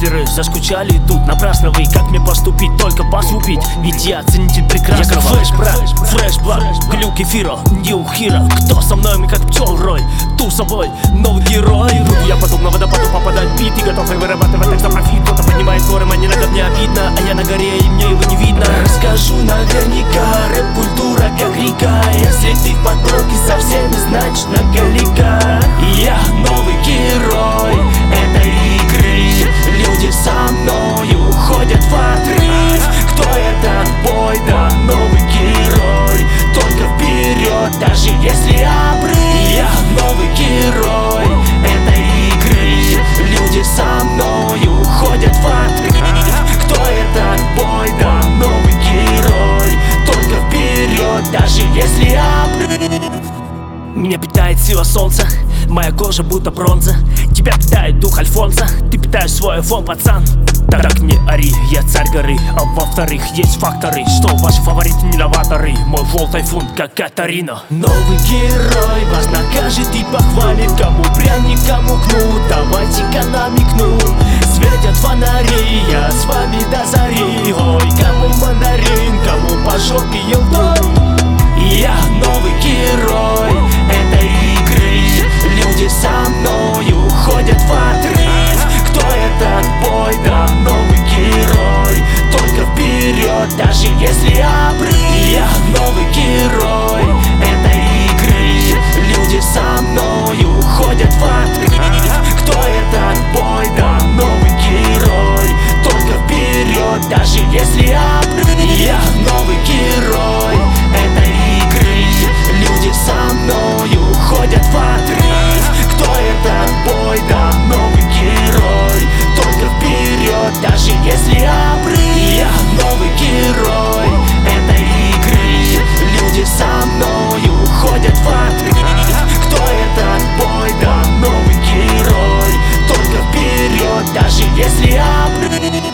лузеры заскучали тут. Напрасно вы, как мне поступить, только посвупить. Ведь я ценитель прекрасного. Я как флэш-брат, флэш-блад, глюк эфира, New Hero. Кто со мной, мы как пчел рой, ту собой, новый герой. Буду я потом на водопаду попадать в бит и готов и вырабатывать так за профит. Кто-то поднимает горы, мне на говне обидно, а я на горе, и мне его не видно. Расскажу наверняка, рэп-культура как река. Если ты в потоке со всеми, значит наголека. Я новый герой этой игры. Люди со мною ходят в отрыв. Кто этот бой? Да новый герой. Только вперед, даже если обрыв. Я новый герой этой игры. Люди со мною ходят в отрыв. Кто этот бой? Да новый герой. Только вперед, даже если обрыв. Меня питает сила солнца, моя кожа будто бронза. Тебя питает дух Альфонса, ты питаешь свой айфон, пацан. Так не ори, я царь горы. А во-вторых, есть факторы, что ваши фавориты не новаторы. Мой флоу тайфун, как Катарина. Новый герой вас накажет и похвалит. Кому пряник, кому кнут, давайте-ка намекну. Светят фонари, я с вами до зари. Ой, кому мандарин, кому по жопе елдой. Я новый герой этой игры. Люди со мною ходят в отрыв. Кто этот бой? Да новый герой. Только вперед, даже если обрыв. Я новый герой этой игры. Люди со мною ходят в отрыв. Кто этот бой? Да новый герой. Только вперед, даже если обрыв. Я новый герой этой игры. Люди со мною ходят в отрыв. Кто этот бой? Да новый герой. Только вперед, даже если обрыв. Я новый герой этой игры. Люди со мною ходят в отрыв. Кто этот бой? Да новый герой. Только вперед, даже если обрыв.